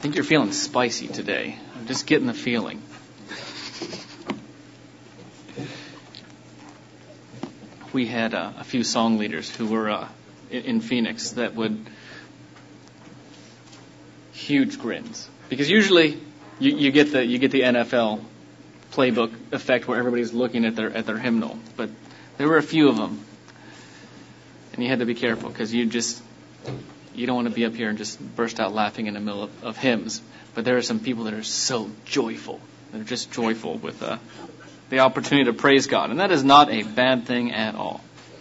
think you're feeling spicy today. I'm just getting the feeling. We had a few song leaders who were in Phoenix that would huge grins, because usually you get the NFL playbook effect where everybody's looking at their hymnal, but there were a few of them, and you had to be careful because you don't want to be up here and just burst out laughing in the middle of hymns. But there are some people that are so joyful. They're just joyful with the opportunity to praise God. And that is not a bad thing at all.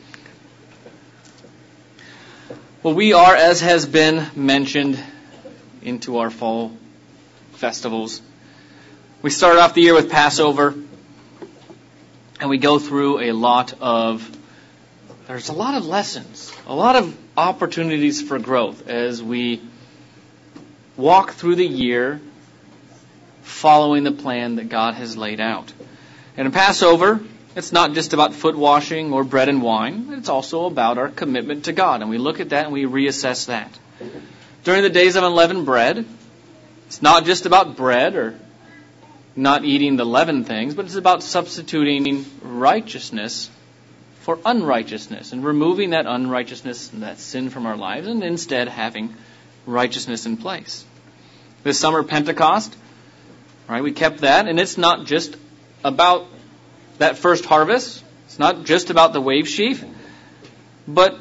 Well, we are, as has been mentioned, into our fall festivals. We start off the year with Passover. And we go through there's a lot of lessons, a lot of opportunities for growth as we walk through the year following the plan that God has laid out. And in Passover, it's not just about foot washing or bread and wine. It's also about our commitment to God. And we look at that and we reassess that. During the days of unleavened bread, it's not just about bread or not eating the leavened things, but it's about substituting righteousness for unrighteousness and removing that unrighteousness and that sin from our lives and instead having righteousness in place. This summer, Pentecost, right? We kept that, and it's not just about that first harvest. It's not just about the wave sheaf, but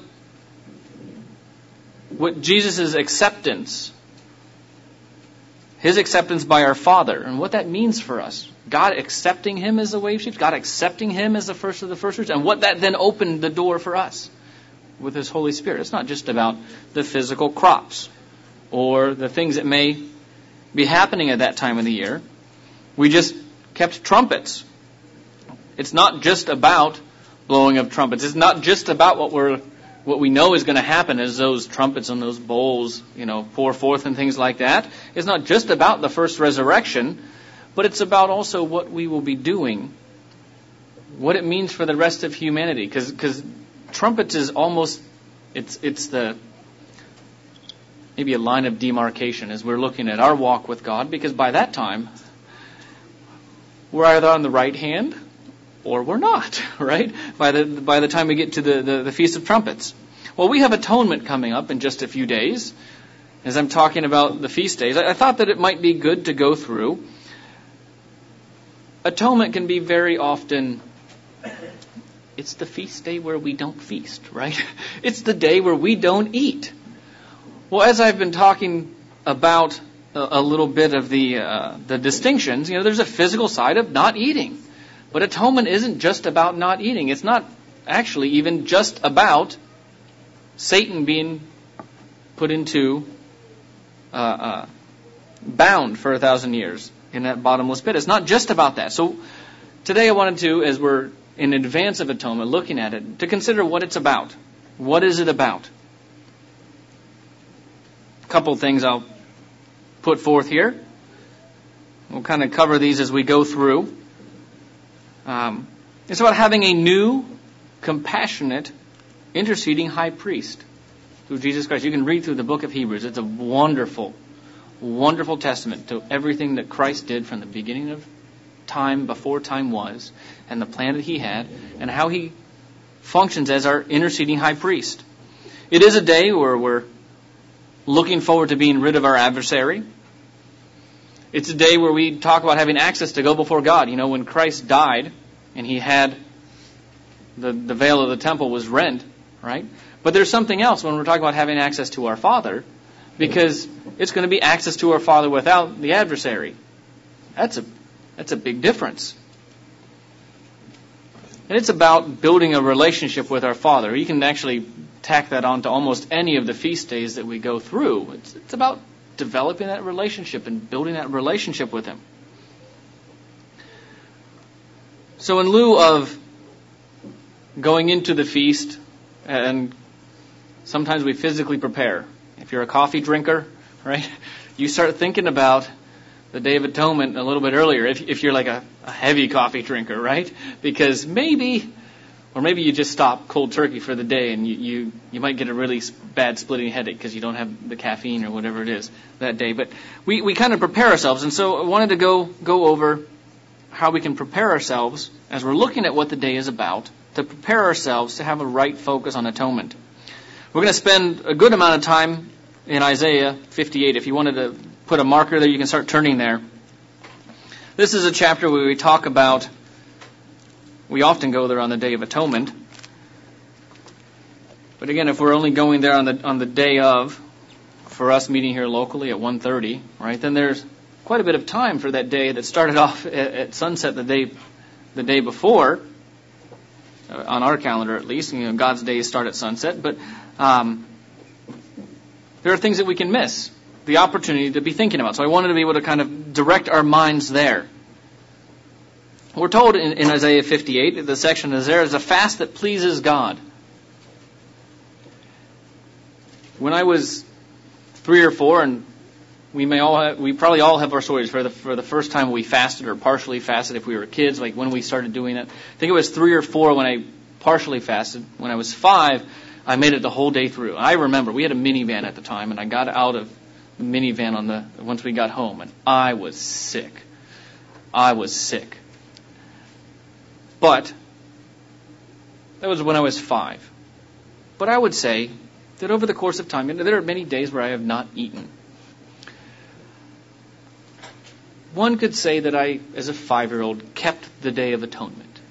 what Jesus' acceptance, His acceptance by our Father, and what that means for us. God accepting Him as the wave sheaf, God accepting Him as the first of the first fruits, and what that then opened the door for us with His Holy Spirit. It's not just about the physical crops or the things that may be happening at that time of the year. We just kept trumpets. It's not just about blowing of trumpets. It's not just about what we know is going to happen as those trumpets and those bowls, pour forth and things like that. It's not just about the first resurrection, but it's about also what we will be doing, what it means for the rest of humanity. Because trumpets is almost, it's the maybe a line of demarcation as we're looking at our walk with God, because by that time, we're either on the right hand or we're not, right? By the time we get to the Feast of Trumpets. Well, we have atonement coming up in just a few days. As I'm talking about the feast days, I thought that it might be good to go through. Atonement can be very often, it's the feast day where we don't feast, right? It's the day where we don't eat. Well, as I've been talking about a little bit of the distinctions, there's a physical side of not eating. But atonement isn't just about not eating. It's not actually even just about Satan being put into bound for 1,000 years in that bottomless pit. It's not just about that. So today I wanted to, as we're in advance of atonement, looking at it, to consider what it's about. What is it about? A couple of things I'll put forth here. We'll kind of cover these as we go through. It's about having a new, compassionate, interceding high priest through Jesus Christ. You can read through the book of Hebrews. It's a wonderful, wonderful testament to everything that Christ did from the beginning of time, before time was, and the plan that He had, and how He functions as our interceding high priest. It is a day where we're looking forward to being rid of our adversary. It's a day where we talk about having access to go before God. When Christ died and He had the veil of the temple was rent, right? But there's something else when we're talking about having access to our Father, because it's going to be access to our Father without the adversary. That's a big difference. And it's about building a relationship with our Father. You can actually tack that on to almost any of the feast days that we go through. It's about developing that relationship and building that relationship with Him. So in lieu of going into the feast, and sometimes we physically prepare. If you're a coffee drinker, right, you start thinking about the Day of Atonement a little bit earlier, if you're like a heavy coffee drinker, right? Because maybe Or maybe you just stop cold turkey for the day and you might get a really bad splitting headache because you don't have the caffeine or whatever it is that day. But we kind of prepare ourselves. And so I wanted to go over how we can prepare ourselves as we're looking at what the day is about, to prepare ourselves to have a right focus on atonement. We're going to spend a good amount of time in Isaiah 58. If you wanted to put a marker there, you can start turning there. This is a chapter where we talk about, we often go there on the Day of Atonement. But again, if we're only going there on the day of, for us meeting here locally at 1:30, right, then there's quite a bit of time for that day that started off at sunset the day before, on our calendar at least. God's days start at sunset, but there are things that we can miss the opportunity to be thinking about. So I wanted to be able to kind of direct our minds there. We're told in Isaiah 58, the section is there is a fast that pleases God. When I was 3 or 4, and we probably all have our stories for the first time we fasted or partially fasted if we were kids, like when we started doing it. I think it was 3 or 4 when I partially fasted. When I was 5, I made it the whole day through. I remember we had a minivan at the time, and I got out of the minivan once we got home, and I was sick. But that was when I was 5. But I would say that over the course of time, there are many days where I have not eaten. One could say that I, as a 5-year-old, kept the Day of Atonement.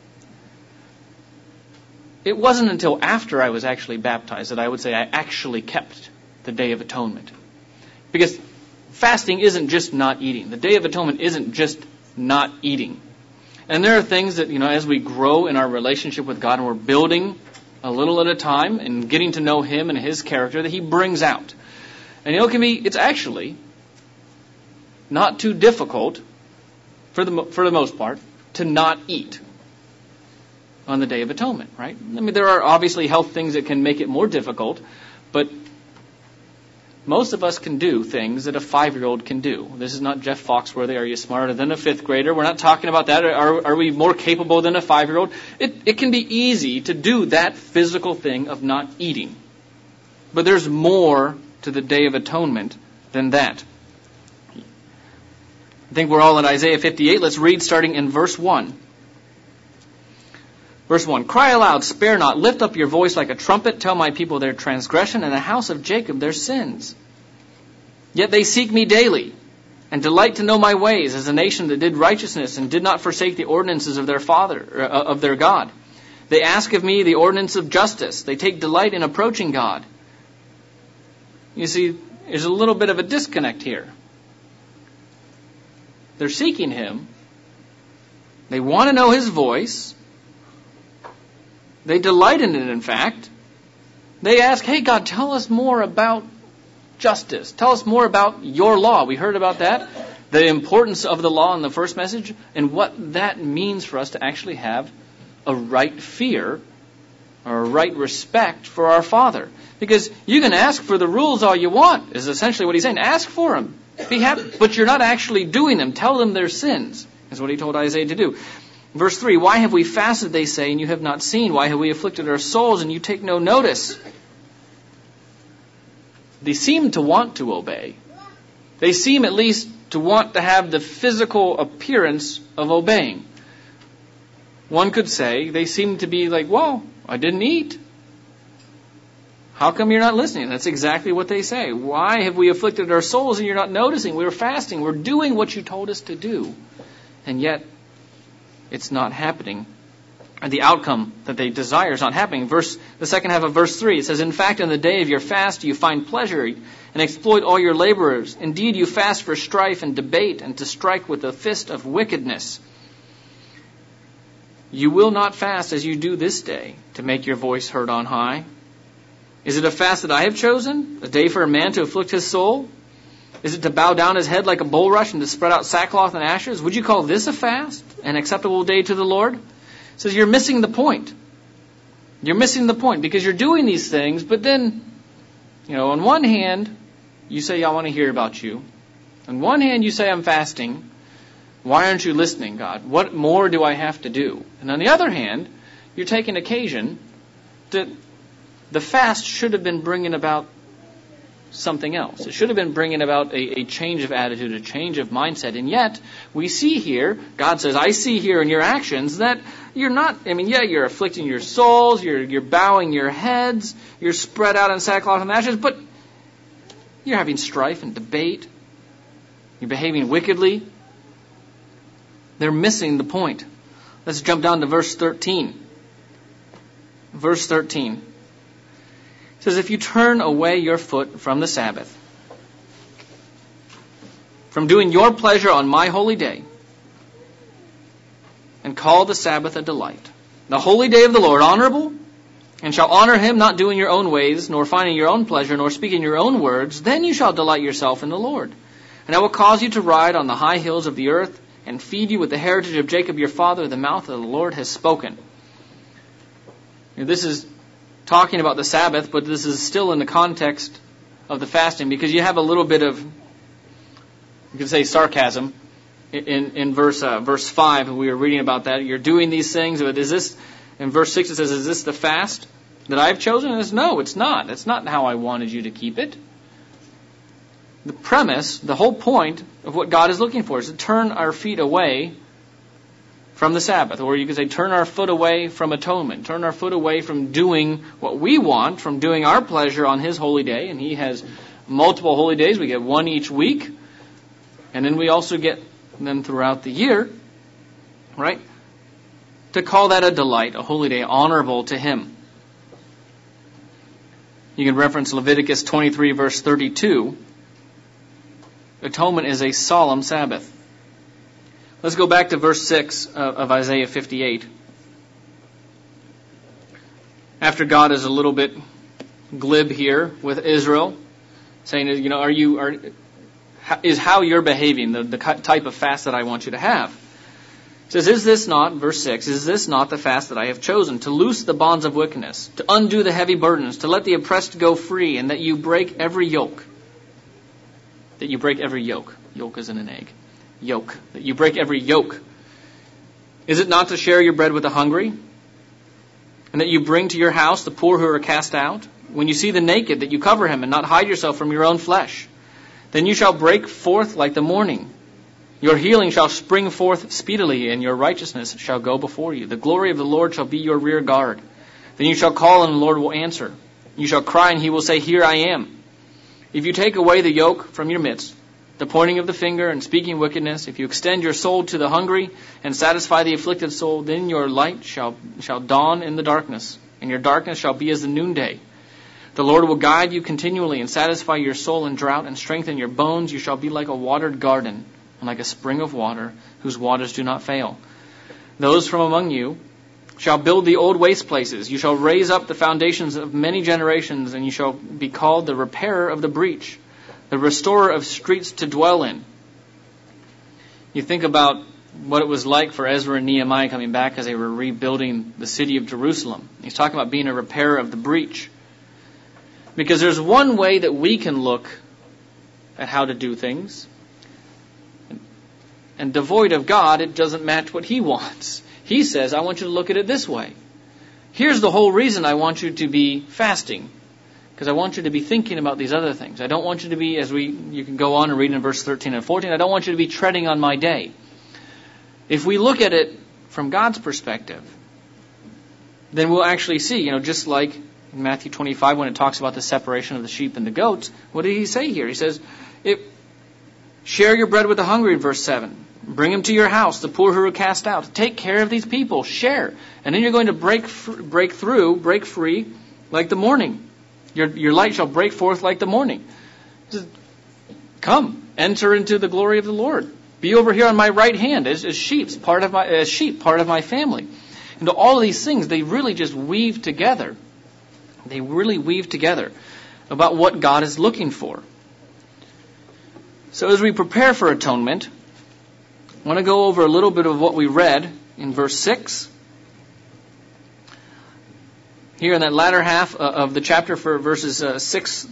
It wasn't until after I was actually baptized that I would say I actually kept the Day of Atonement. Because fasting isn't just not eating. The Day of Atonement isn't just not eating. And there are things that, as we grow in our relationship with God and we're building a little at a time and getting to know Him and His character, that He brings out. And it's actually not too difficult, for the most part, to not eat on the Day of Atonement, right? I mean, there are obviously health things that can make it more difficult, but most of us can do things that a 5-year-old can do. This is not Jeff Foxworthy, are you smarter than a 5th grader? We're not talking about that. Are we more capable than a 5-year-old? It can be easy to do that physical thing of not eating. But there's more to the Day of Atonement than that. I think we're all in Isaiah 58. Let's read starting in verse 1. Verse 1, cry aloud, spare not, lift up your voice like a trumpet, tell my people their transgression, and the house of Jacob their sins. Yet they seek me daily, and delight to know my ways, as a nation that did righteousness, and did not forsake the ordinances of their God. They ask of me the ordinance of justice. They take delight in approaching God. You see, there's a little bit of a disconnect here. They're seeking Him. They want to know His voice. They delight in it, in fact. They ask, hey, God, tell us more about justice. Tell us more about your law. We heard about that, the importance of the law in the first message, and what that means for us to actually have a right fear or a right respect for our Father. Because you can ask for the rules all you want, is essentially what He's saying. Ask for them. Be happy, but you're not actually doing them. Tell them their sins, is what He told Isaiah to do. Verse 3, why have we fasted, they say, and you have not seen? Why have we afflicted our souls, and you take no notice? They seem to want to obey. They seem at least to want to have the physical appearance of obeying. One could say they seem to be like, well, I didn't eat. How come you're not listening? That's exactly what they say. Why have we afflicted our souls and you're not noticing? We were fasting. We're doing what you told us to do. And yet, it's not happening. And the outcome that they desire is not happening. The second half of verse 3, it says, in fact, in the day of your fast you find pleasure and exploit all your laborers. Indeed, you fast for strife and debate and to strike with the fist of wickedness. You will not fast as you do this day to make your voice heard on high. Is it a fast that I have chosen? A day for a man to afflict his soul? Is it to bow down his head like a bulrush and to spread out sackcloth and ashes? Would you call this a fast, an acceptable day to the Lord? It says you're missing the point. You're missing the point because you're doing these things, but then, on one hand, you say, I want to hear about you. On one hand, you say, I'm fasting. Why aren't you listening, God? What more do I have to do? And on the other hand, you're taking occasion that the fast should have been bringing about something else. It should have been bringing about a change of attitude, a change of mindset. And yet, we see here, God says, I see here in your actions that you're not, you're afflicting your souls, you're bowing your heads, you're spread out in sackcloth and ashes, but you're having strife and debate. You're behaving wickedly. They're missing the point. Let's jump down to verse 13. Verse 13. It says, if you turn away your foot from the Sabbath, from doing your pleasure on my holy day, and call the Sabbath a delight, the holy day of the Lord honorable, and shall honor him, not doing your own ways, nor finding your own pleasure, nor speaking your own words, then you shall delight yourself in the Lord. And I will cause you to ride on the high hills of the earth, and feed you with the heritage of Jacob your father. The mouth of the Lord has spoken. This is talking about the Sabbath, but this is still in the context of the fasting, because you have a little bit of, you could say, sarcasm in verse 5. We were reading about that. You're doing these things, but is this, in verse 6 it says, is this the fast that I've chosen? And it's no, it's not. It's not how I wanted you to keep it. The premise, the whole point of what God is looking for is to turn our feet away from the Sabbath. Or you could say turn our foot away from atonement. Turn our foot away from doing what we want, from doing our pleasure on His holy day. And He has multiple holy days. We get one each week. And then we also get them throughout the year. Right? To call that a delight, a holy day, honorable to Him. You can reference Leviticus 23 verse 32. Atonement is a solemn Sabbath. Let's go back to verse 6 of Isaiah 58. After God is a little bit glib here with Israel, saying, is how you're behaving, the type of fast that I want you to have. It says, is this not, verse 6, is this not the fast that I have chosen, to loose the bonds of wickedness, to undo the heavy burdens, to let the oppressed go free, and that you break every yoke? That you break every yoke. Yolk isn't an egg. Yoke. That you break every yoke. Is it not to share your bread with the hungry? And that you bring to your house the poor who are cast out? When you see the naked, that you cover him and not hide yourself from your own flesh. Then you shall break forth like the morning. Your healing shall spring forth speedily, and your righteousness shall go before you. The glory of the Lord shall be your rear guard. Then you shall call, and the Lord will answer. You shall cry, and He will say, here I am. If you take away the yoke from your midst, the pointing of the finger and speaking wickedness, if you extend your soul to the hungry and satisfy the afflicted soul, then your light shall dawn in the darkness, and your darkness shall be as the noonday. The Lord will guide you continually and satisfy your soul in drought and strengthen your bones. You shall be like a watered garden and like a spring of water whose waters do not fail. Those from among you shall build the old waste places. You shall raise up the foundations of many generations, and you shall be called the repairer of the breach, the restorer of streets to dwell in. You think about what it was like for Ezra and Nehemiah coming back as they were rebuilding the city of Jerusalem. He's talking about being a repairer of the breach. Because there's one way that we can look at how to do things, and devoid of God, it doesn't match what He wants. He says, I want you to look at it this way. Here's the whole reason I want you to be fasting. Because I want you to be thinking about these other things. I don't want you to be, you can go on and read in verse 13 and 14, I don't want you to be treading on my day. If we look at it from God's perspective, then we'll actually see, just like in Matthew 25 when it talks about the separation of the sheep and the goats, what did He say here? He says, share your bread with the hungry, in verse 7. Bring them to your house, the poor who are cast out. Take care of these people. Share. And then you're going to break free like the morning. Your light shall break forth like the morning. Just come, enter into the glory of the Lord. Be over here on my right hand as sheep, part of my family. And all of these things, they really just weave together. They really weave together about what God is looking for. So as we prepare for atonement, I want to go over a little bit of what we read in verse 6. Here in that latter half of the chapter for verses 6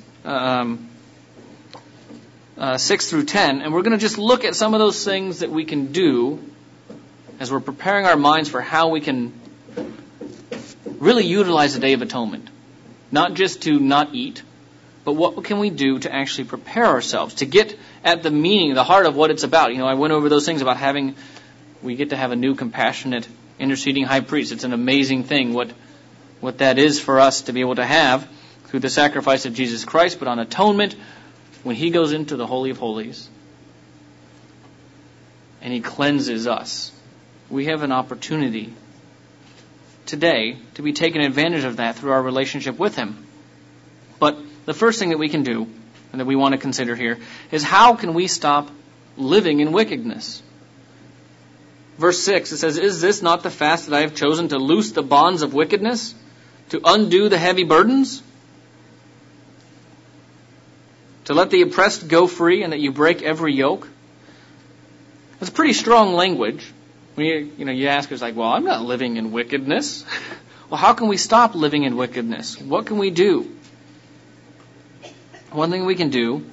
through 10. And we're going to just look at some of those things that we can do as we're preparing our minds for how we can really utilize the Day of Atonement. Not just to not eat, but what can we do to actually prepare ourselves, to get at the meaning, the heart of what it's about. I went over those things about we get to have a new compassionate interceding high priest. It's an amazing thing what that is for us to be able to have through the sacrifice of Jesus Christ. But on atonement, when he goes into the Holy of Holies and he cleanses us, we have an opportunity today to be taking advantage of that through our relationship with him. But the first thing that we can do, and that we want to consider here, is how can we stop living in wickedness? Verse 6, it says, "Is this not the fast that I have chosen, to loose the bonds of wickedness, to undo the heavy burdens, to let the oppressed go free, and that you break every yoke?" That's pretty strong language. When you ask us, well, I'm not living in wickedness. Well, how can we stop living in wickedness? What can we do? One thing we can do,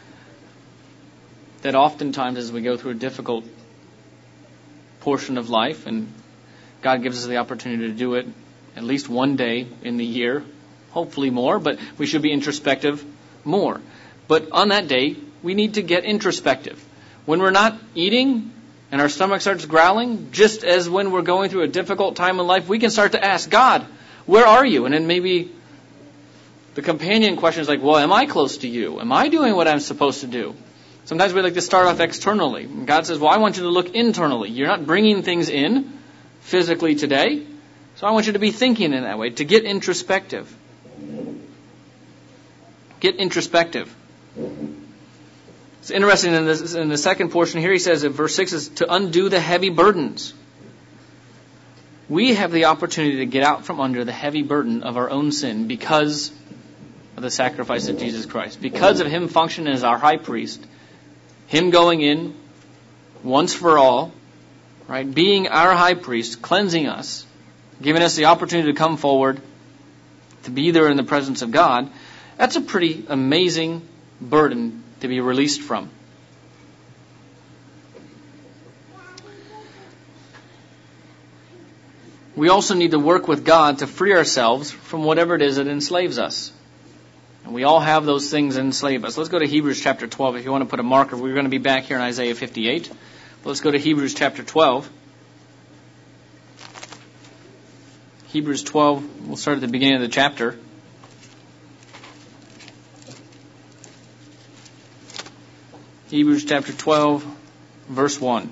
that oftentimes as we go through a difficult portion of life, and God gives us the opportunity to do it at least one day in the year, hopefully more, but we should be introspective more. But on that day, we need to get introspective. When we're not eating and our stomach starts growling, just as when we're going through a difficult time in life, we can start to ask, God, where are you? And then maybe the companion question is well, am I close to you? Am I doing what I'm supposed to do? Sometimes we like to start off externally. And God says, well, I want you to look internally. You're not bringing things in physically today, so I want you to be thinking in that way, to get introspective. Get introspective. It's interesting in the second portion here, he says in verse 6 is to undo the heavy burdens. We have the opportunity to get out from under the heavy burden of our own sin because of the sacrifice of Jesus Christ. Because of him functioning as our high priest, him going in once for all, right, being our high priest, cleansing us, giving us the opportunity to come forward, to be there in the presence of God. That's a pretty amazing burden to be released from. We also need to work with God to free ourselves from whatever it is that enslaves us. And we all have those things that enslave us. Let's go to Hebrews chapter 12. If you want to put a marker, we're going to be back here in Isaiah 58. But let's go to Hebrews chapter 12. Hebrews 12, we'll start at the beginning of the chapter. Hebrews chapter 12, verse 1.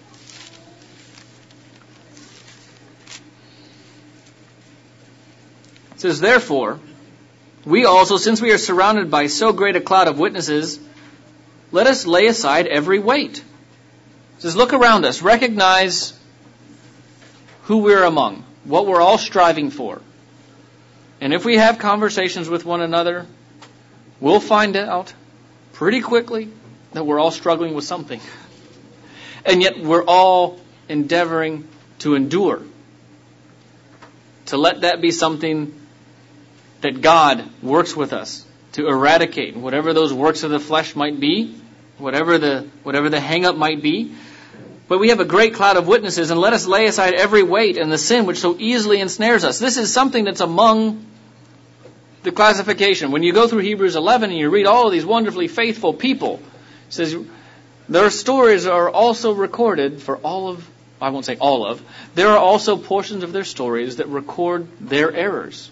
It says, "Therefore, we also, since we are surrounded by so great a cloud of witnesses, let us lay aside every weight." It says, look around us, recognize who we're among, what we're all striving for. And if we have conversations with one another, we'll find out pretty quickly that we're all struggling with something. And yet we're all endeavoring to endure. To let that be something that God works with us to eradicate whatever those works of the flesh might be, whatever the hang-up might be. But we have a great cloud of witnesses, and let us lay aside every weight and the sin which so easily ensnares us. This is something that's among the classification. When you go through Hebrews 11 and you read all of these wonderfully faithful people, it says their stories are also recorded for all of, I won't say all of, there are also portions of their stories that record their errors.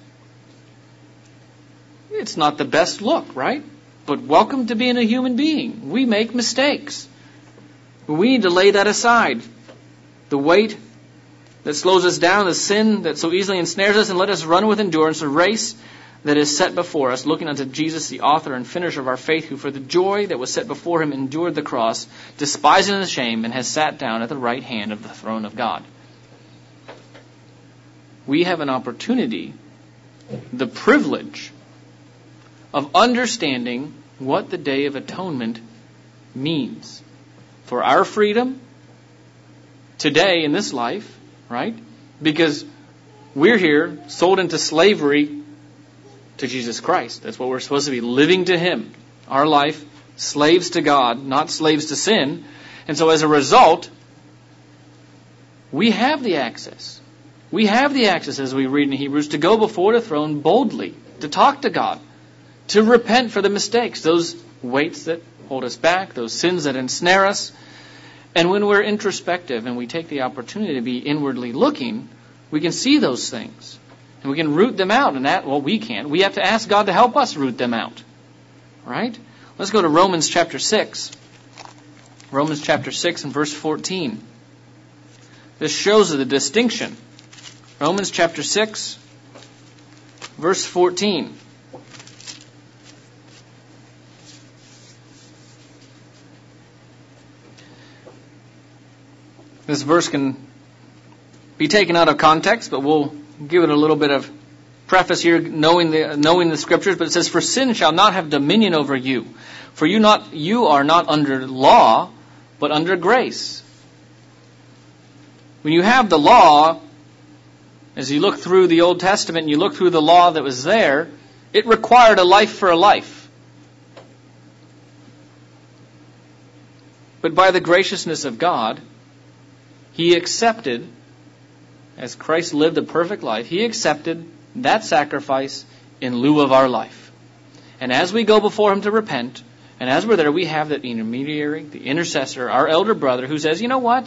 It's not the best look, right? But welcome to being a human being. We make mistakes. We need to lay that aside. The weight that slows us down, the sin that so easily ensnares us, and let us run with endurance a race that is set before us, looking unto Jesus, the author and finisher of our faith, who for the joy that was set before him endured the cross, despising the shame, and has sat down at the right hand of the throne of God. We have an opportunity, the privilege of understanding what the Day of Atonement means for our freedom today in this life, right? Because we're here sold into slavery to Jesus Christ. That's what we're supposed to be, living to him. Our life, slaves to God, not slaves to sin. And so as a result, we have the access. We have the access, as we read in Hebrews, to go before the throne boldly, to talk to God, to repent for the mistakes, those weights that hold us back, those sins that ensnare us. And when we're introspective and we take the opportunity to be inwardly looking, we can see those things. And we can root them out. And that, well, we can't. We have to ask God to help us root them out. Right? Let's go to Romans chapter 6. Romans chapter 6 and verse 14. This shows the distinction. Romans chapter 6, verse 14. This verse can be taken out of context, but we'll give it a little bit of preface here, knowing the scriptures. But it says, "For sin shall not have dominion over you, for you are not under law, but under grace." When you have the law, as you look through the Old Testament and you look through the law that was there, it required a life for a life. But by the graciousness of God, He accepted, as Christ lived a perfect life, He accepted that sacrifice in lieu of our life. And as we go before Him to repent, and as we're there, we have that intermediary, the intercessor, our elder brother, who says, you know what?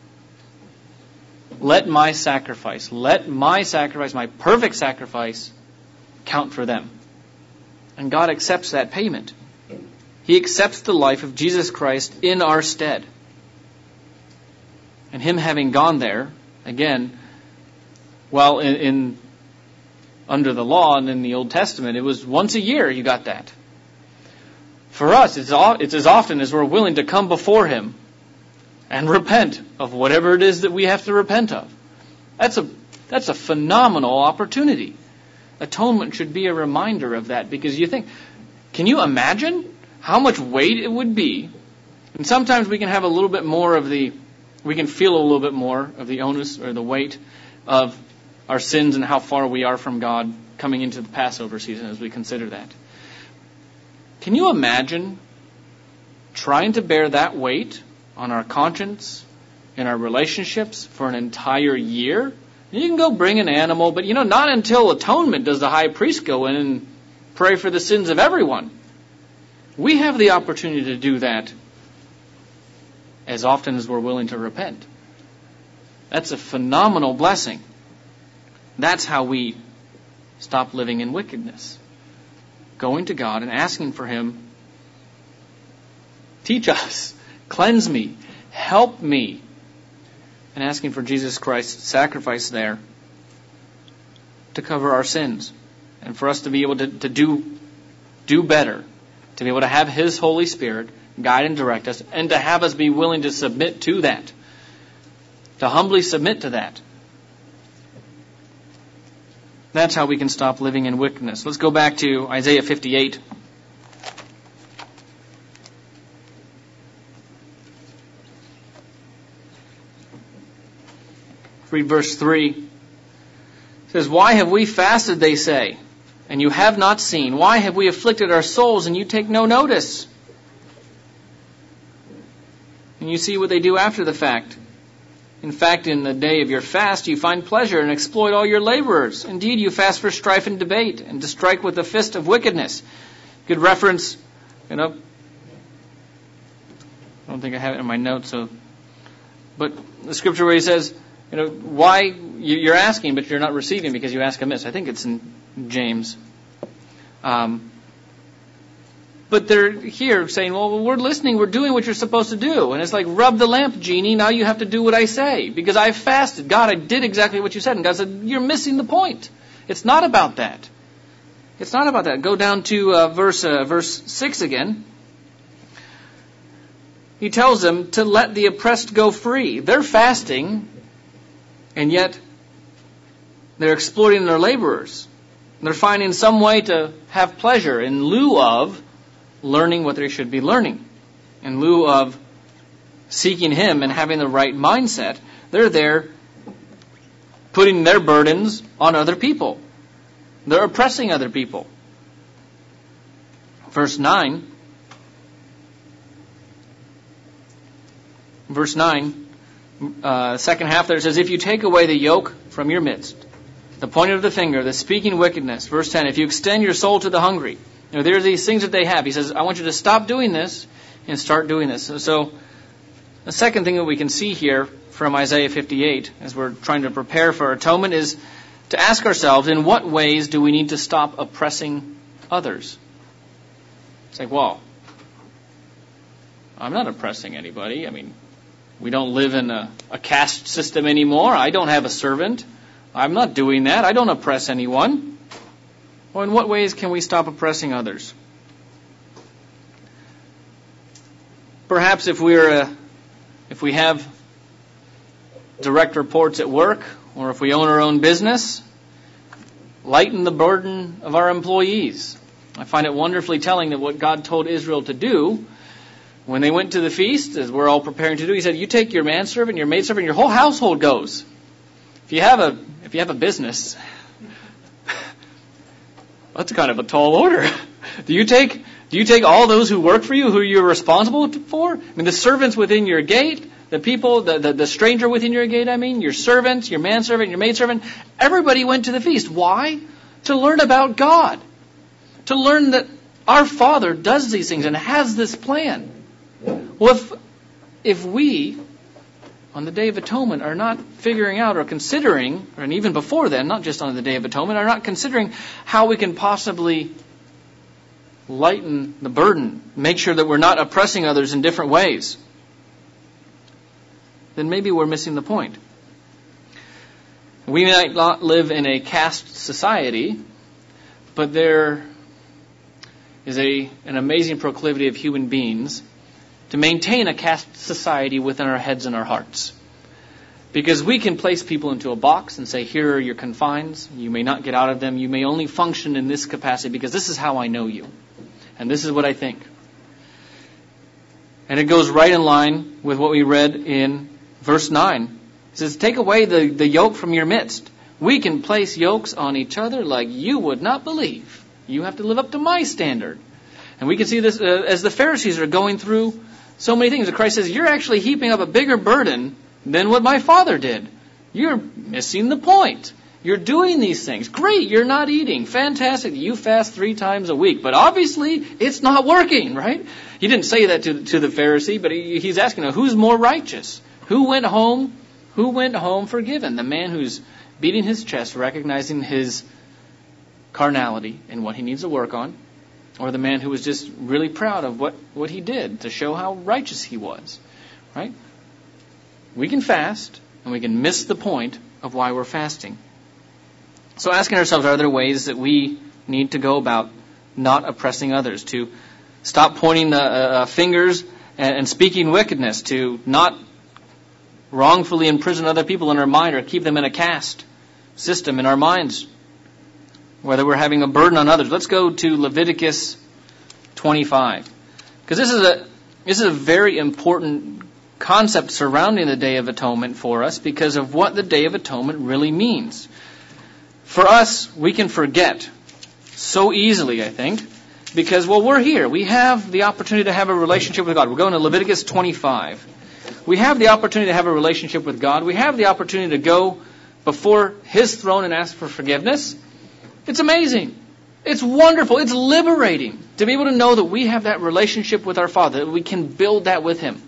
Let my sacrifice, my perfect sacrifice, count for them. And God accepts that payment. He accepts the life of Jesus Christ in our stead. And Him having gone there, again, well, under the law and in the Old Testament, it was once a year you got that. For us, it's as often as we're willing to come before Him and repent of whatever it is that we have to repent of. That's a phenomenal opportunity. Atonement should be a reminder of that, because you think, can you imagine how much weight it would be? And sometimes we can have a little bit more of we can feel a little bit more of the onus or the weight of our sins and how far we are from God coming into the Passover season as we consider that. Can you imagine trying to bear that weight on our conscience, in our relationships for an entire year? You can go bring an animal, but not until atonement does the high priest go in and pray for the sins of everyone. We have the opportunity to do that as often as we're willing to repent. That's a phenomenal blessing. That's how we stop living in wickedness. Going to God and asking for Him, teach us, cleanse me, help me. And asking for Jesus Christ's sacrifice there to cover our sins. And for us to be able to do better. To be able to have His Holy Spirit guide and direct us. And to have us be willing to submit to that. To humbly submit to that. That's how we can stop living in wickedness. Let's go back to Isaiah 58. Read verse 3. It says, "Why have we fasted, they say, and you have not seen? Why have we afflicted our souls, and you take no notice?" And you see what they do after the fact. "In fact, in the day of your fast, you find pleasure and exploit all your laborers. Indeed, you fast for strife and debate, and to strike with the fist of wickedness." Good reference, I don't think I have it in my notes, but the scripture where He says, why you're asking, but you're not receiving because you ask amiss. I think it's in James. But they're here saying, well, we're listening, we're doing what you're supposed to do. And it's like, rub the lamp, genie, now you have to do what I say. Because I fasted. God, I did exactly what you said. And God said, you're missing the point. It's not about that. It's not about that. Go down to verse 6 again. He tells them to let the oppressed go free. They're fasting, and yet they're exploiting their laborers. They're finding some way to have pleasure in lieu of learning what they should be learning. In lieu of seeking Him and having the right mindset, they're there putting their burdens on other people. They're oppressing other people. Verse 9, second half there, it says, if you take away the yoke from your midst, the pointing of the finger, the speaking wickedness. Verse 10, if you extend your soul to the hungry. There are these things that they have. He says, I want you to stop doing this and start doing this. So the second thing that we can see here from Isaiah 58, as we're trying to prepare for atonement, is to ask ourselves, in what ways do we need to stop oppressing others? It's like, well, I'm not oppressing anybody. I mean, we don't live in a caste system anymore. I don't have a servant. I'm not doing that. I don't oppress anyone. Well, in what ways can we stop oppressing others? Perhaps if we have direct reports at work, or if we own our own business, lighten the burden of our employees. I find it wonderfully telling that what God told Israel to do when they went to the feast, as we're all preparing to do, He said, you take your manservant, your maidservant, your whole household goes. If you have a business, that's kind of a tall order. Do you take all those who work for you, who you're responsible for? I mean, the servants within your gate, the people, the stranger within your gate, your servants, your manservant, your maidservant, everybody went to the feast. Why? To learn about God. To learn that our Father does these things and has this plan. Well, if we, on the Day of Atonement, are not figuring out or considering, and even before then, not just on the Day of Atonement, are not considering how we can possibly lighten the burden, make sure that we're not oppressing others in different ways, then maybe we're missing the point. We might not live in a caste society, but there is an amazing proclivity of human beings to maintain a caste society within our heads and our hearts. Because we can place people into a box and say, here are your confines, you may not get out of them, you may only function in this capacity because this is how I know you. And this is what I think. And it goes right in line with what we read in verse 9. It says, take away the yoke from your midst. We can place yokes on each other like you would not believe. You have to live up to my standard. And we can see this as the Pharisees are going through so many things. Christ says, you're actually heaping up a bigger burden than what my Father did. You're missing the point. You're doing these things. Great, you're not eating. Fantastic. You fast 3 times a week. But obviously, it's not working, right? He didn't say that to the Pharisee, but he's asking, who's more righteous? Who went home forgiven? The man who's beating his chest, recognizing his carnality and what he needs to work on, or the man who was just really proud of what he did to show how righteous he was, right? We can fast, and we can miss the point of why we're fasting. So asking ourselves, are there ways that we need to go about not oppressing others, to stop pointing the fingers and speaking wickedness, to not wrongfully imprison other people in our mind or keep them in a caste system in our minds, whether we're having a burden on others. Let's go to Leviticus 25, because this is a very important concept surrounding the Day of Atonement for us because of what the Day of Atonement really means. For us, we can forget so easily, I think, because, we're here. We have the opportunity to have a relationship with God. We're going to Leviticus 25. We have the opportunity to have a relationship with God. We have the opportunity to go before His throne and ask for forgiveness. It's amazing. It's wonderful. It's liberating to be able to know that we have that relationship with our Father, that we can build that with Him.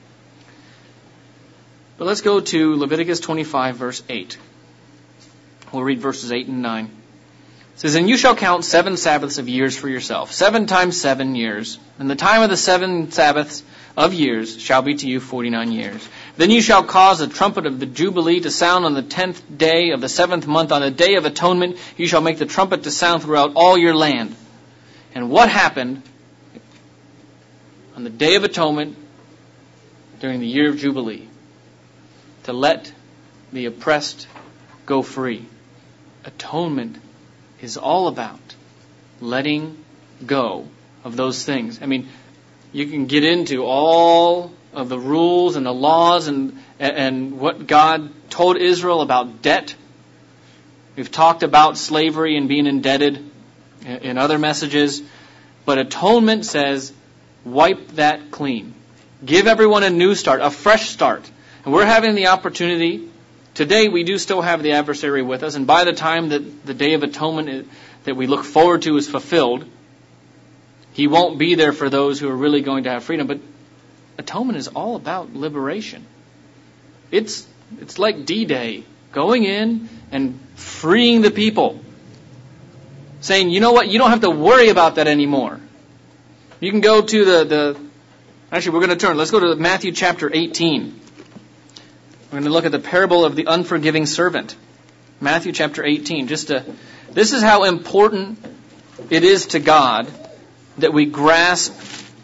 But let's go to Leviticus 25, verse 8. We'll read verses 8 and 9. It says, and you shall count 7 Sabbaths of years for yourself, 7 times 7 years. And the time of the 7 Sabbaths of years shall be to you 49 years. Then you shall cause the trumpet of the Jubilee to sound on the 10th day of the 7th month. On the Day of Atonement, you shall make the trumpet to sound throughout all your land. And what happened on the Day of Atonement during the year of Jubilee? To let the oppressed go free. Atonement is all about letting go of those things. I mean, you can get into all of the rules and the laws and what God told Israel about debt. We've talked about slavery and being indebted in other messages. But atonement says, wipe that clean. Give everyone a new start, a fresh start. And we're having the opportunity. Today we do still have the adversary with us, and by the time that the Day of Atonement that we look forward to is fulfilled, he won't be there for those who are really going to have freedom. But atonement is all about liberation. It's like D-Day, going in and freeing the people. Saying, you know what, you don't have to worry about that anymore. You can go to actually we're going to turn, let's go to Matthew chapter 18. We're going to look at the parable of the unforgiving servant. Matthew chapter 18. This is how important it is to God that we grasp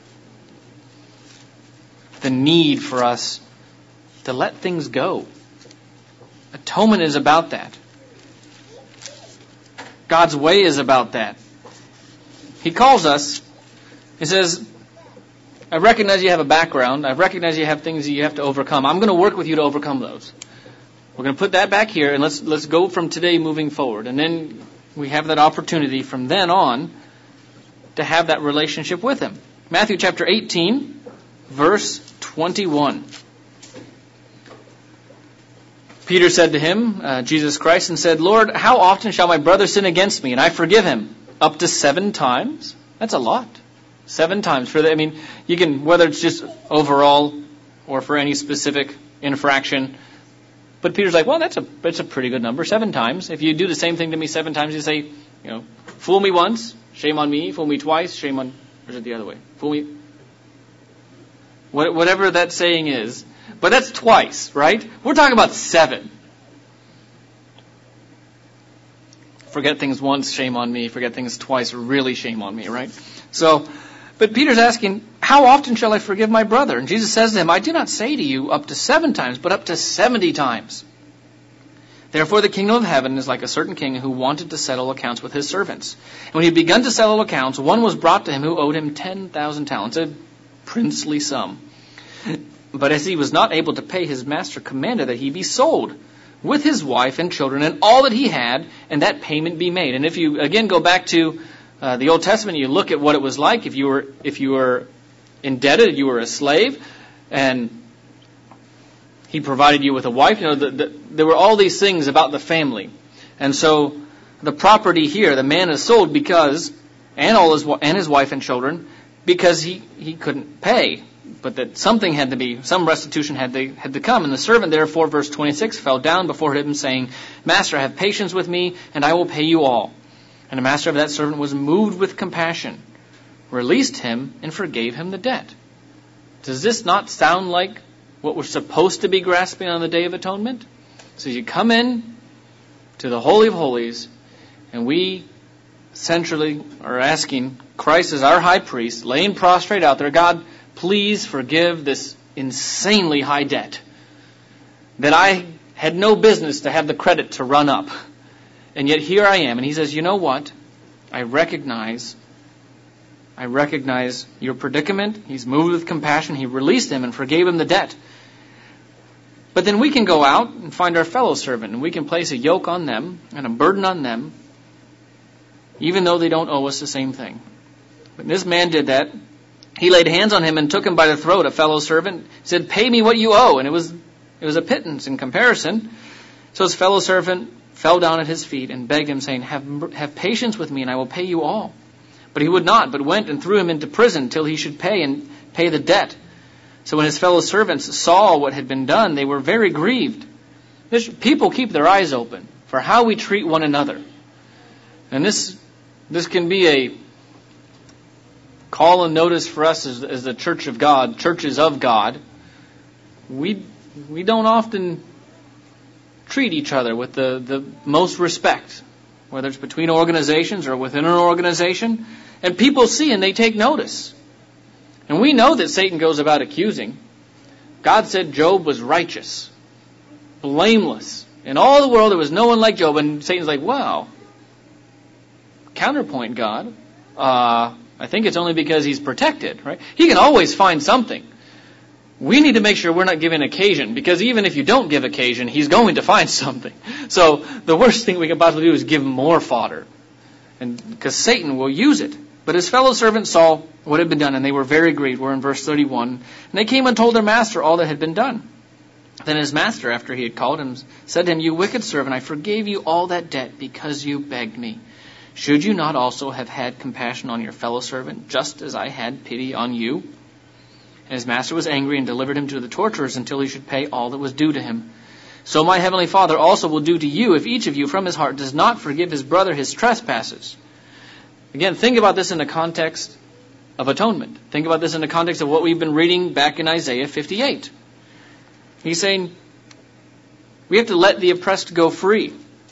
the need for us to let things go. Atonement is about that. God's way is about that. He calls us, he says, I recognize you have a background. I recognize you have things that you have to overcome. I'm going to work with you to overcome those. We're going to put that back here, and let's go from today moving forward. And then we have that opportunity from then on to have that relationship with him. Matthew chapter 18, verse 21. Peter said to him, Jesus Christ, and said, Lord, how often shall my brother sin against me, and I forgive him? Up to 7 times? That's a lot. 7 times. You can, whether it's just overall or for any specific infraction. But Peter's like, well, that's a pretty good number. 7 times. If you do the same thing to me 7 times, you say, fool me once, shame on me. Fool me twice, shame on, or is it the other way? Fool me. Whatever that saying is. But that's twice, right? We're talking about 7. Forget things once, shame on me. Forget things twice, really shame on me, right? But Peter's asking, how often shall I forgive my brother? And Jesus says to him, I do not say to you up to 7 times, but up to 70 times. Therefore the kingdom of heaven is like a certain king who wanted to settle accounts with his servants. And when he had begun to settle accounts, one was brought to him who owed him 10,000 talents, a princely sum. But as he was not able to pay, his master commanded that he be sold with his wife and children and all that he had, and that payment be made. And if you again go back to the Old Testament, you look at what it was like if you were indebted, you were a slave, and he provided you with a wife. There were all these things about the family, and so the property here, the man is sold because, and his wife and children, because he couldn't pay. But that something had to be, some restitution had to come. And the servant therefore, verse 26, fell down before him, saying, Master, have patience with me, and I will pay you all. And the master of that servant was moved with compassion, released him, and forgave him the debt. Does this not sound like what we're supposed to be grasping on the Day of Atonement? So you come in to the Holy of Holies, and we essentially are asking Christ as our high priest, laying prostrate out there, God, please forgive this insanely high debt that I had no business to have the credit to run up. And yet here I am. And he says, you know what? I recognize your predicament. He's moved with compassion. He released him and forgave him the debt. But then we can go out and find our fellow servant, and we can place a yoke on them and a burden on them, even though they don't owe us the same thing. But this man did that. He laid hands on him and took him by the throat, a fellow servant, said, pay me what you owe. And it was a pittance in comparison. So his fellow servant fell down at his feet and begged him, saying, have patience with me, and I will pay you all. But he would not, but went and threw him into prison till he should pay the debt. So when his fellow servants saw what had been done, they were very grieved. People keep their eyes open for how we treat one another. And this can be a call and notice for us as the church of God, churches of God. We don't often treat each other with the most respect, whether it's between organizations or within an organization. And people see and they take notice. And we know that Satan goes about accusing. God said Job was righteous, blameless. In all the world there was no one like Job. And Satan's like, wow. Counterpoint, God. I think it's only because he's protected, right? He can always find something. We need to make sure we're not giving occasion, because even if you don't give occasion, he's going to find something. So the worst thing we can possibly do is give him more fodder, and because Satan will use it. But his fellow servants saw what had been done, and they were very grieved. We're in verse 31. And they came and told their master all that had been done. Then his master, after he had called him, said to him, You wicked servant, I forgave you all that debt because you begged me. Should you not also have had compassion on your fellow servant, just as I had pity on you? And his master was angry and delivered him to the torturers until he should pay all that was due to him. So my heavenly Father also will do to you if each of you from his heart does not forgive his brother his trespasses. Again, think about this in the context of atonement. Think about this in the context of what we've been reading back in Isaiah 58. He's saying we have to let the oppressed go free.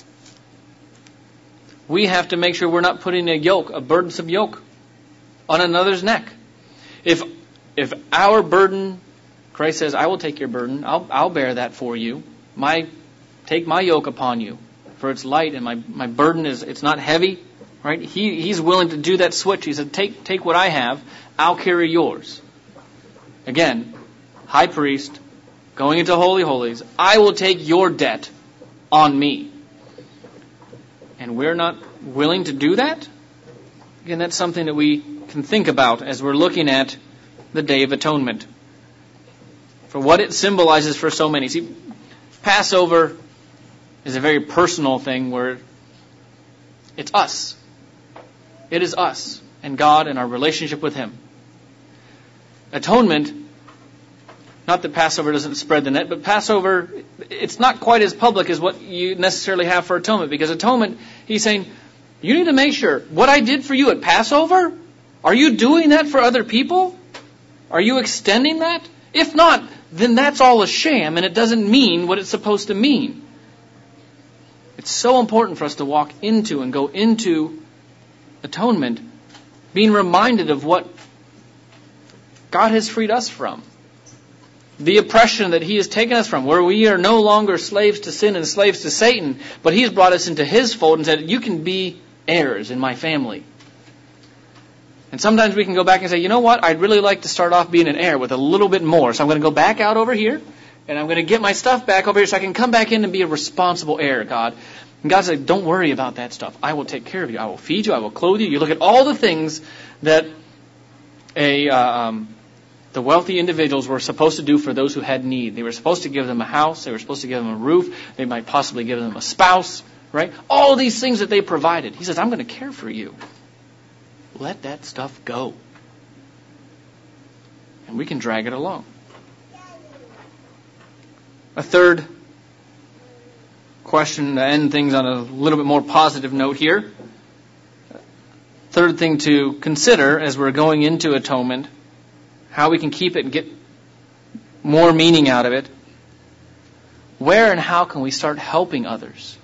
We have to make sure we're not putting a burdensome yoke, on another's neck. If our burden, Christ says, I will take your burden, I'll bear that for you. Take my yoke upon you, for it's light and my burden it's not heavy. Right? He's willing to do that switch. He said, take what I have, I'll carry yours. Again, high priest, going into Holy Holies, I will take your debt on me. And we're not willing to do that? Again, that's something that we can think about as we're looking at the Day of Atonement. For what it symbolizes for so many. See, Passover is a very personal thing where it's us. It is us and God and our relationship with Him. Atonement, not that Passover doesn't spread the net, but Passover, it's not quite as public as what you necessarily have for atonement. Because atonement, He's saying, you need to make sure, what I did for you at Passover, are you doing that for other people? Are you extending that? If not, then that's all a sham and it doesn't mean what it's supposed to mean. It's so important for us to walk into and go into atonement, being reminded of what God has freed us from. The oppression that He has taken us from, where we are no longer slaves to sin and slaves to Satan, but He has brought us into His fold and said, you can be heirs in my family. And sometimes we can go back and say, you know what, I'd really like to start off being an heir with a little bit more. So I'm going to go back out over here, and I'm going to get my stuff back over here so I can come back in and be a responsible heir, God. And God said, don't worry about that stuff. I will take care of you. I will feed you. I will clothe you. You look at all the things that the wealthy individuals were supposed to do for those who had need. They were supposed to give them a house. They were supposed to give them a roof. They might possibly give them a spouse, right? All these things that they provided. He says, I'm going to care for you. Let that stuff go. And we can drag it along. A third question to end things on a little bit more positive note here. Third thing to consider as we're going into atonement, how we can keep it and get more meaning out of it. Where and how can we start helping others?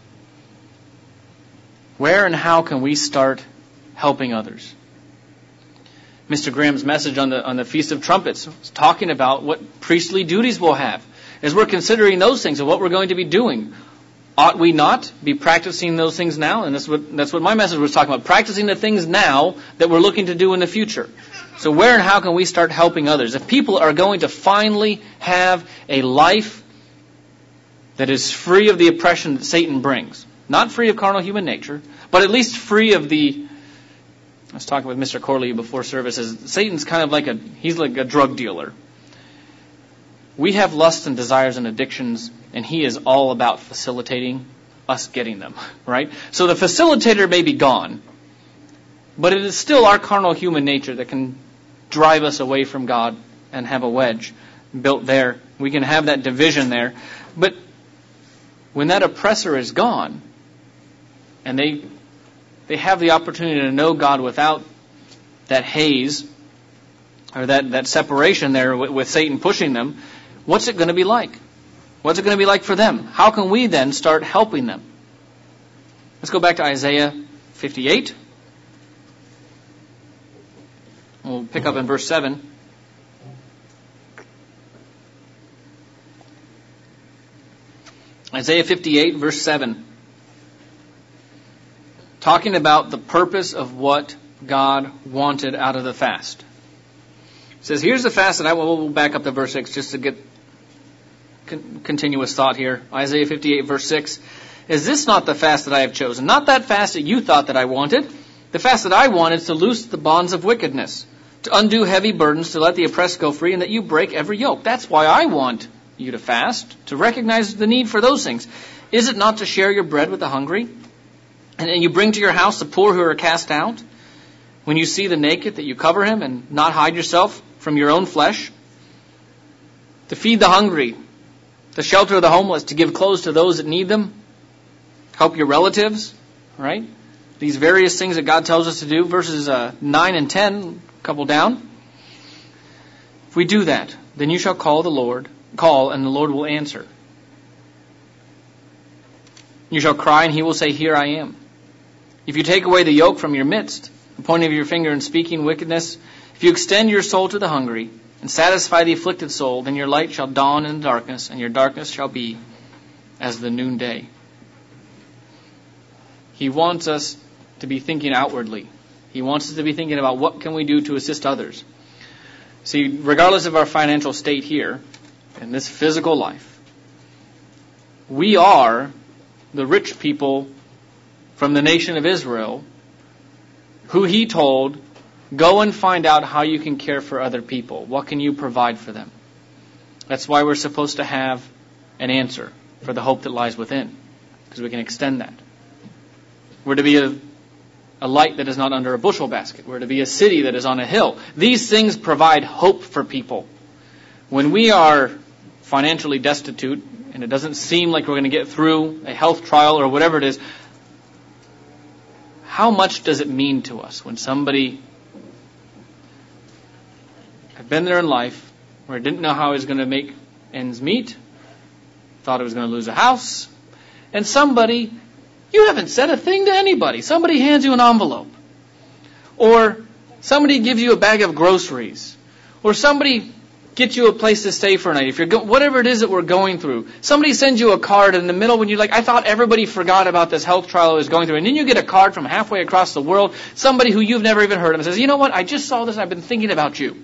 Where and how can we start helping others? Mr. Graham's message on the Feast of Trumpets was talking about what priestly duties we'll have. As we're considering those things and what we're going to be doing, ought we not be practicing those things now? And that's what my message was talking about. Practicing the things now that we're looking to do in the future. So where and how can we start helping others? If people are going to finally have a life that is free of the oppression that Satan brings, not free of carnal human nature, but at least free of I was talking with Mr. Corley before services. Satan's kind of he's like a drug dealer. We have lusts and desires and addictions, and he is all about facilitating us getting them, right? So the facilitator may be gone, but it is still our carnal human nature that can drive us away from God and have a wedge built there. We can have that division there. But when that oppressor is gone, and they have the opportunity to know God without that haze, or that separation there with Satan pushing them, what's it going to be like? What's it going to be like for them? How can we then start helping them? Let's go back to Isaiah 58. We'll pick up in verse 7. Isaiah 58, verse 7. Talking about the purpose of what God wanted out of the fast. It says, here's the fast that we'll back up to verse 6 just to get continuous thought here. Isaiah 58, verse 6. Is this not the fast that I have chosen? Not that fast that you thought that I wanted. The fast that I want is to loose the bonds of wickedness, to undo heavy burdens, to let the oppressed go free, and that you break every yoke. That's why I want you to fast, to recognize the need for those things. Is it not to share your bread with the hungry? And you bring to your house the poor who are cast out? When you see the naked, that you cover him and not hide yourself from your own flesh? To feed the hungry, to shelter the homeless, to give clothes to those that need them, help your relatives, right? These various things that God tells us to do. Verses 9 and 10, a couple down. If we do that, then you shall call and the Lord will answer. You shall cry and he will say, here I am. If you take away the yoke from your midst, the pointing of your finger and speaking wickedness, if you extend your soul to the hungry and satisfy the afflicted soul, then your light shall dawn in the darkness, and your darkness shall be as the noonday. He wants us to be thinking outwardly. He wants us to be thinking about what can we do to assist others. See, regardless of our financial state here, in this physical life, we are the rich people from the nation of Israel who he told, go and find out how you can care for other people. What can you provide for them? That's why we're supposed to have an answer for the hope that lies within, because we can extend that. We're to be a light that is not under a bushel basket. We're to be a city that is on a hill. These things provide hope for people. When we are financially destitute, and it doesn't seem like we're going to get through a health trial or whatever it is, how much does it mean to us when somebody had been there in life where didn't know how he was going to make ends meet, thought he was going to lose a house, and somebody, you haven't said a thing to anybody. Somebody hands you an envelope. Or somebody gives you a bag of groceries. Or somebody gets you a place to stay for a night. If you're whatever it is that we're going through. Somebody sends you a card in the middle when you're like, I thought everybody forgot about this health trial I was going through. And then you get a card from halfway across the world. Somebody who you've never even heard of and says, you know what? I just saw this and I've been thinking about you.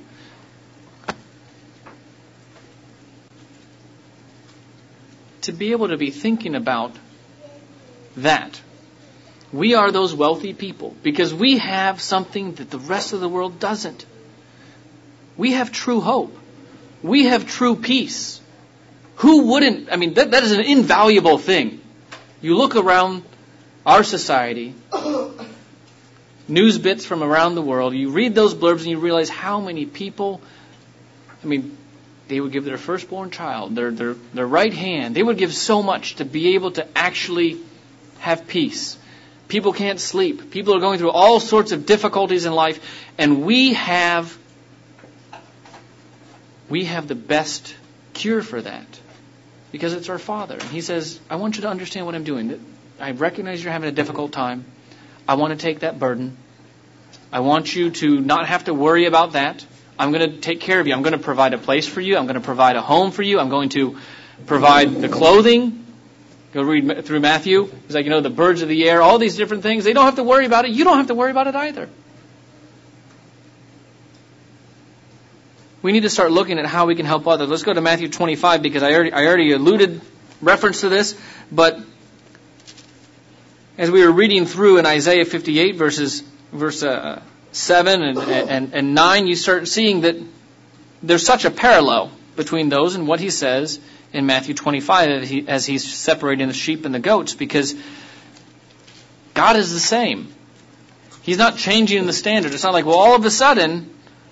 To be able to be thinking about that. We are those wealthy people because we have something that the rest of the world doesn't. We have true hope. We have true peace. Who wouldn't? I mean, that is an invaluable thing. You look around our society, news bits from around the world, you read those blurbs and you realize how many people, I mean, they would give their firstborn child, their right hand, they would give so much to be able to actually have peace. People can't sleep. People are going through all sorts of difficulties in life, and we have the best cure for that because it's our Father. And he says, I want you to understand what I'm doing. I recognize you're having a difficult time. I want to take that burden. I want you to not have to worry about that. I'm going to take care of you. I'm going to provide a place for you. I'm going to provide a home for you. I'm going to provide the clothing. Go read through Matthew. He's like, the birds of the air, all these different things. They don't have to worry about it. You don't have to worry about it either. We need to start looking at how we can help others. Let's go to Matthew 25 because I already alluded reference to this. But as we were reading through in Isaiah 58 verse 7 and 9, you start seeing that there's such a parallel between those and what he says in Matthew 25 as he's separating the sheep and the goats, because God is the same. He's not changing the standard. It's not like, well, all of a sudden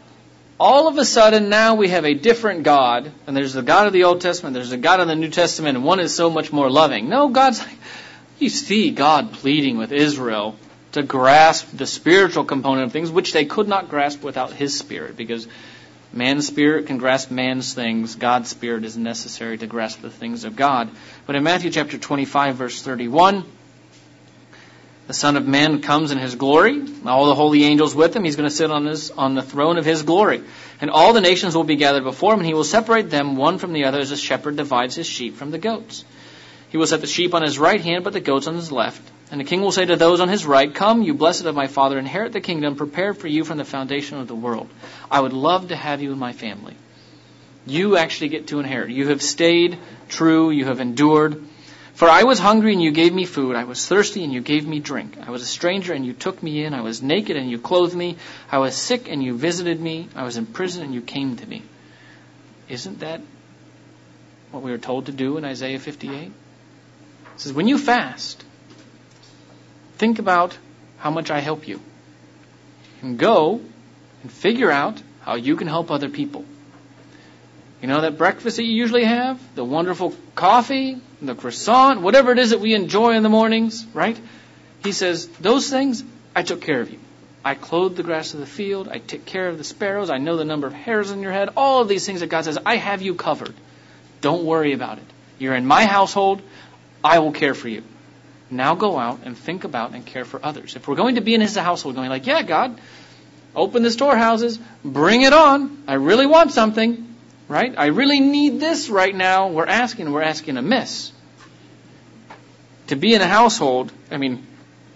now we have a different God, and there's the God of the Old Testament, there's the God of the New Testament, and one is so much more loving. No, you see God pleading with Israel to grasp the spiritual component of things, which they could not grasp without His Spirit, because man's spirit can grasp man's things. God's Spirit is necessary to grasp the things of God. But in Matthew chapter 25, verse 31, the Son of Man comes in His glory, all the holy angels with Him. He's going to sit on the throne of His glory. And all the nations will be gathered before Him, and He will separate them one from the other as a shepherd divides his sheep from the goats. He will set the sheep on His right hand, but the goats on His left. And the King will say to those on His right, come, you blessed of my Father, inherit the kingdom prepared for you from the foundation of the world. I would love to have you in my family. You actually get to inherit. You have stayed true. You have endured. For I was hungry and you gave me food. I was thirsty and you gave me drink. I was a stranger and you took me in. I was naked and you clothed me. I was sick and you visited me. I was in prison and you came to me. Isn't that what we were told to do in Isaiah 58? It says, when you fast, think about how much I help you. And go and figure out how you can help other people. You know, that breakfast that you usually have, the wonderful coffee, the croissant, whatever it is that we enjoy in the mornings, right? He says, those things, I took care of you. I clothe the grass of the field. I take care of the sparrows. I know the number of hairs on your head. All of these things that God says, I have you covered. Don't worry about it. You're in my household. I will care for you. Now go out and think about and care for others. If we're going to be in his household going like, yeah, God, open the storehouses. Bring it on. I really want something. Right? I really need this right now. We're asking amiss. To be in a household, I mean,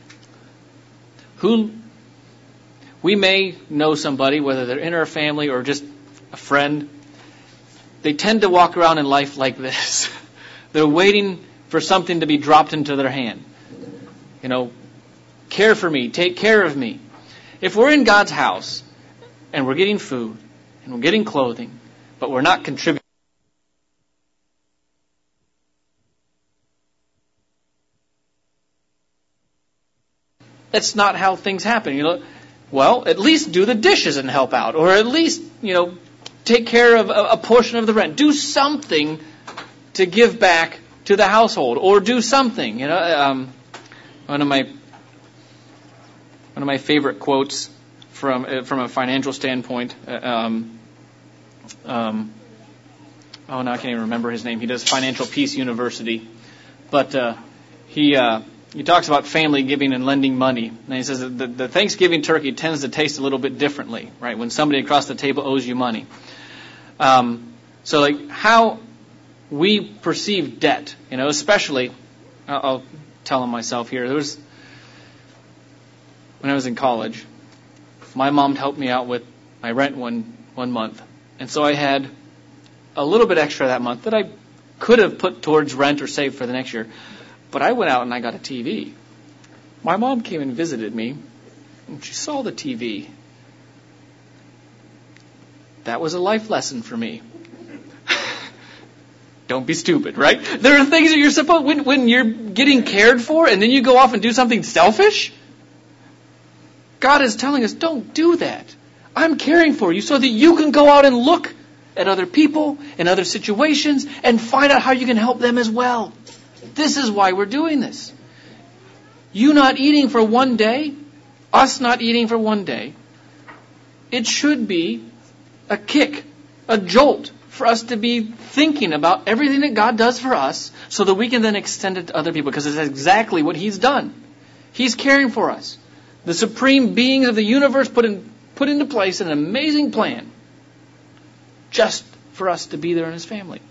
we may know somebody, whether they're in our family or just a friend. They tend to walk around in life like this. They're waiting for something to be dropped into their hand. You know, care for me, take care of me. If we're in God's house and we're getting food and we're getting clothing, but we're not contributing, that's not how things happen. You know, well, at least do the dishes and help out, or at least, you know, take care of a portion of the rent. Do something to give back to the household, or do something. You know, one of my favorite quotes from a financial standpoint. Now I can't even remember his name. He does Financial Peace University, but he talks about family giving and lending money. And he says that the Thanksgiving turkey tends to taste a little bit differently, right? When somebody across the table owes you money. So like how we perceive debt, you know, especially, I'll tell him myself here. When I was in college, my mom helped me out with my rent one month. And so I had a little bit extra that month that I could have put towards rent or saved for the next year. But I went out and I got a TV. My mom came and visited me, and she saw the TV. That was a life lesson for me. Don't be stupid, right? There are things that you're supposed, when you're getting cared for and then you go off and do something selfish, God is telling us, don't do that. I'm caring for you so that you can go out and look at other people and other situations and find out how you can help them as well. This is why we're doing this. You not eating for one day, us not eating for one day, it should be a kick, a jolt for us to be thinking about everything that God does for us so that we can then extend it to other people, because it's exactly what He's done. He's caring for us. The supreme beings of the universe put into place an amazing plan just for us to be there in His family.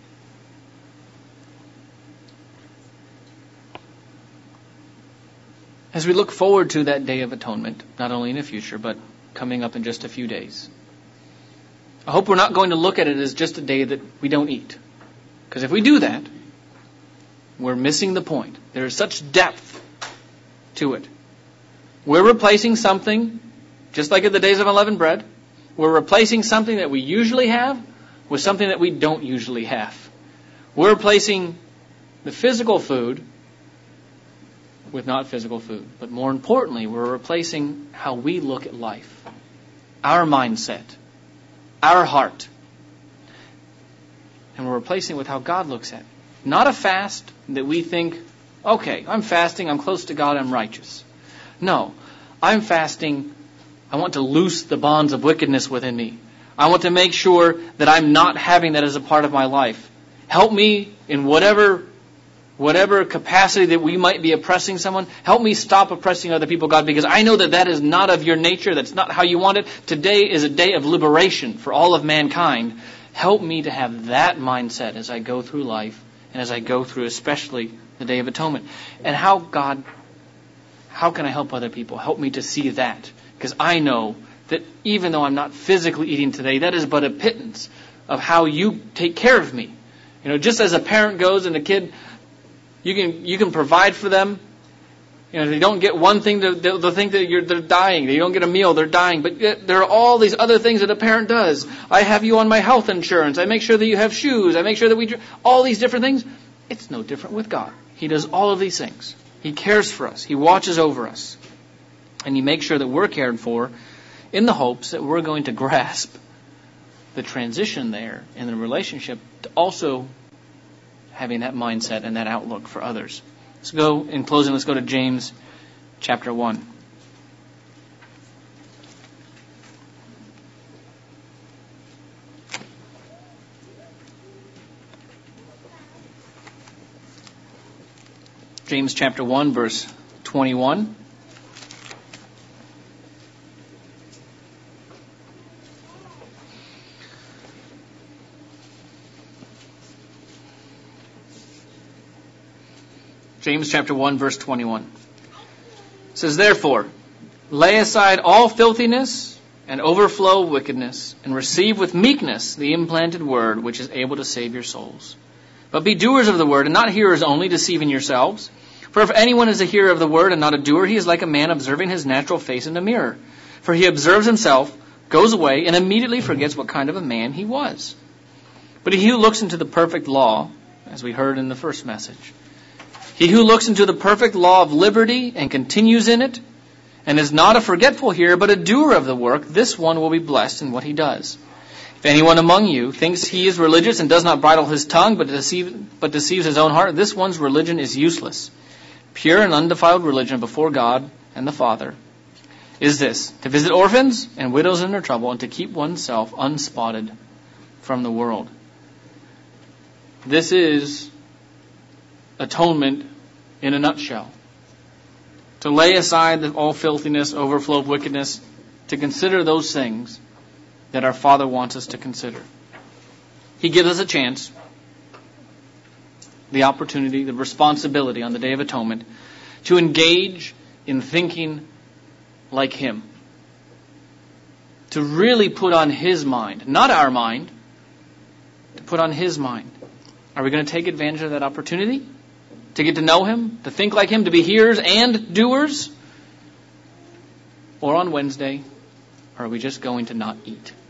As we look forward to that Day of Atonement, not only in the future, but coming up in just a few days, I hope we're not going to look at it as just a day that we don't eat. Because if we do that, we're missing the point. There is such depth to it. We're replacing something, just like at the days of unleavened bread, we're replacing something that we usually have with something that we don't usually have. We're replacing the physical food with not physical food. But more importantly, we're replacing how we look at life, our mindset, our heart. And we're replacing it with how God looks at it. Not a fast that we think, okay, I'm fasting, I'm close to God, I'm righteous. No, I'm fasting, I want to loose the bonds of wickedness within me. I want to make sure that I'm not having that as a part of my life. Help me in whatever capacity that we might be oppressing someone. Help me stop oppressing other people, God, because I know that is not of your nature. That's not how you want it. Today is a day of liberation for all of mankind. Help me to have that mindset as I go through life and as I go through especially the Day of Atonement. And how can I help other people? Help me to see that. Because I know that even though I'm not physically eating today, that is but a pittance of how you take care of me. You know, just as a parent goes and a kid, you can provide for them They don't get one thing, they'll think that they're dying. They don't get a meal, they're dying. But there are all these other things that a parent does. I have you on my health insurance. I make sure that you have shoes. I make sure that all these different things. It's no different with God. He does all of these things. He cares for us. He watches over us. And He makes sure that we're cared for in the hopes that we're going to grasp the transition there in the relationship to also having that mindset and that outlook for others. In closing, let's go to James chapter 1. James chapter 1, verse 21. James chapter 1, verse 21. It says, "Therefore, lay aside all filthiness and overflow of wickedness, and receive with meekness the implanted word, which is able to save your souls. But be doers of the word, and not hearers only, deceiving yourselves. For if anyone is a hearer of the word and not a doer, he is like a man observing his natural face in a mirror. For he observes himself, goes away, and immediately forgets what kind of a man he was. But he who looks into the perfect law," as we heard in the first message, "he who looks into the perfect law of liberty and continues in it, and is not a forgetful hearer, but a doer of the work, this one will be blessed in what he does. If anyone among you thinks he is religious and does not bridle his tongue, but deceives his own heart, this one's religion is useless. Pure and undefiled religion before God and the Father is this, to visit orphans and widows in their trouble, and to keep oneself unspotted from the world." This is atonement in a nutshell. To lay aside all filthiness, overflow of wickedness, to consider those things that our Father wants us to consider. He gives us a chance, the opportunity, the responsibility on the Day of Atonement to engage in thinking like Him. To really put on His mind, not our mind, to put on His mind. Are we going to take advantage of that opportunity? To get to know Him, to think like Him, to be hearers and doers? Or on Wednesday, are we just going to not eat?